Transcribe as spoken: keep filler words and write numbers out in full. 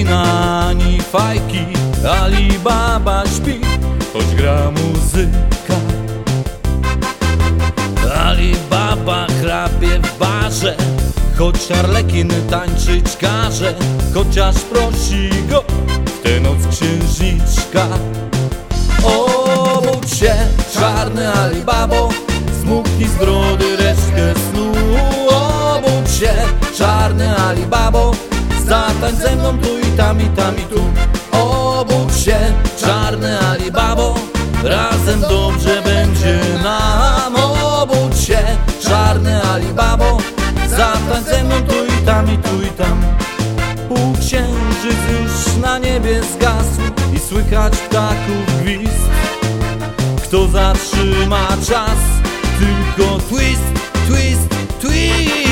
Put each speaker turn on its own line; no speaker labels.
godzina ani fajki, Alibaba śpi, choć gra muzyka. Alibaba chrapie w barze, choć Arlekin tańczyć każe, chociaż prosi go w tę noc księżniczka. Obudź się, czarny Alibabo, zmuknij z brody resztkę snu. Obudź się, czarny Alibabo, zatańcz ze mną tu i tam, i tam, i tu. Obudź się, czarny Alibabo, razem dobrze będzie nam. Obudź się, czarny Alibabo, zatańcz ze mną tu i tam, i tu, i tam. Półksiężyc już na niebie zgasł i słychać ptaków gwizd. Kto zatrzyma czas? Tylko twist, twist, twist.